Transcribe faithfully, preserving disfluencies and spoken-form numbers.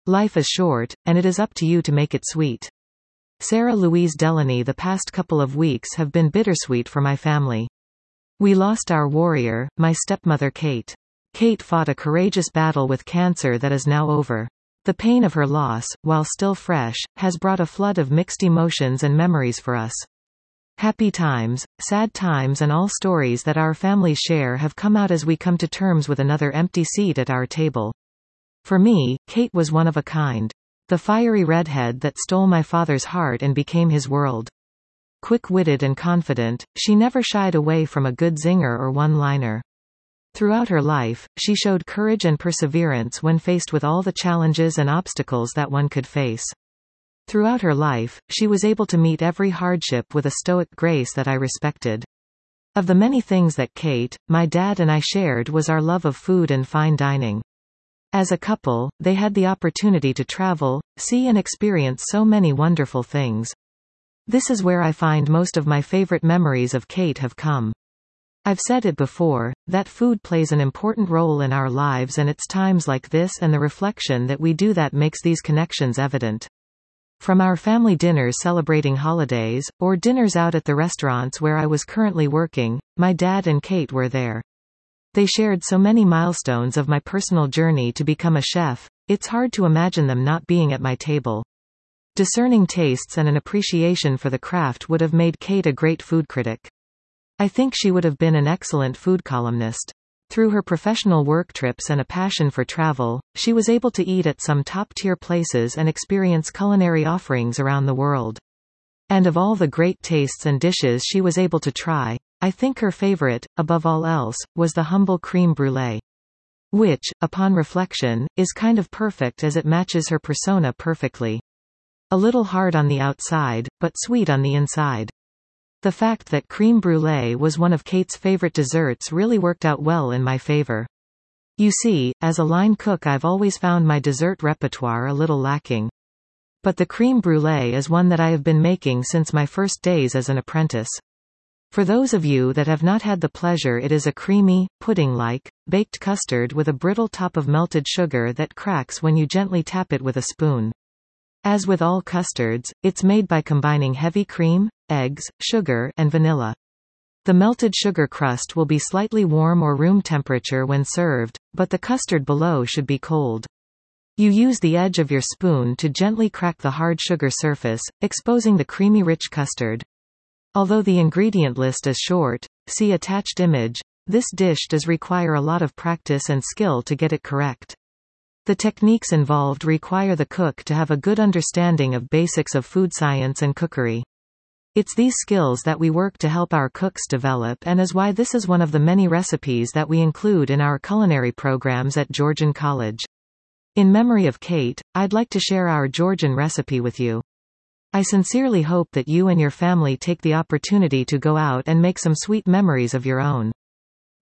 Life is short, and it is up to you to make it sweet. Sarah Louise Delaney. The past couple of weeks have been bittersweet for my family. We lost our warrior, my stepmother Kate. Kate fought a courageous battle with cancer that is now over. The pain of her loss, while still fresh, has brought a flood of mixed emotions and memories for us. Happy times, sad times and all stories that our families share have come out as we come to terms with another empty seat at our table. For me, Kate was one of a kind. The fiery redhead that stole my father's heart and became his world. Quick-witted and confident, she never shied away from a good zinger or one-liner. Throughout her life, she showed courage and perseverance when faced with all the challenges and obstacles that one could face. Throughout her life, she was able to meet every hardship with a stoic grace that I respected. Of the many things that Kate, my dad and I shared was our love of food and fine dining. As a couple, they had the opportunity to travel, see and experience so many wonderful things. This is where I find most of my favorite memories of Kate have come. I've said it before, that food plays an important role in our lives, and it's times like this and the reflection that we do that makes these connections evident. From our family dinners celebrating holidays, or dinners out at the restaurants where I was currently working, my dad and Kate were there. They shared so many milestones of my personal journey to become a chef, it's hard to imagine them not being at my table. Discerning tastes and an appreciation for the craft would have made Kate a great food critic. I think she would have been an excellent food columnist. Through her professional work trips and a passion for travel, she was able to eat at some top-tier places and experience culinary offerings around the world. And of all the great tastes and dishes she was able to try, I think her favorite, above all else, was the humble crème brûlée. Which, upon reflection, is kind of perfect as it matches her persona perfectly. A little hard on the outside, but sweet on the inside. The fact that crème brûlée was one of Kate's favorite desserts really worked out well in my favor. You see, as a line cook I've always found my dessert repertoire a little lacking. But the crème brûlée is one that I have been making since my first days as an apprentice. For those of you that have not had the pleasure, it is a creamy, pudding-like, baked custard with a brittle top of melted sugar that cracks when you gently tap it with a spoon. As with all custards, it's made by combining heavy cream, eggs, sugar, and vanilla. The melted sugar crust will be slightly warm or room temperature when served, but the custard below should be cold. You use the edge of your spoon to gently crack the hard sugar surface, exposing the creamy rich custard. Although the ingredient list is short, see attached image, this dish does require a lot of practice and skill to get it correct. The techniques involved require the cook to have a good understanding of basics of food science and cookery. It's these skills that we work to help our cooks develop, and is why this is one of the many recipes that we include in our culinary programs at Georgian College. In memory of Kate, I'd like to share our Georgian recipe with you. I sincerely hope that you and your family take the opportunity to go out and make some sweet memories of your own.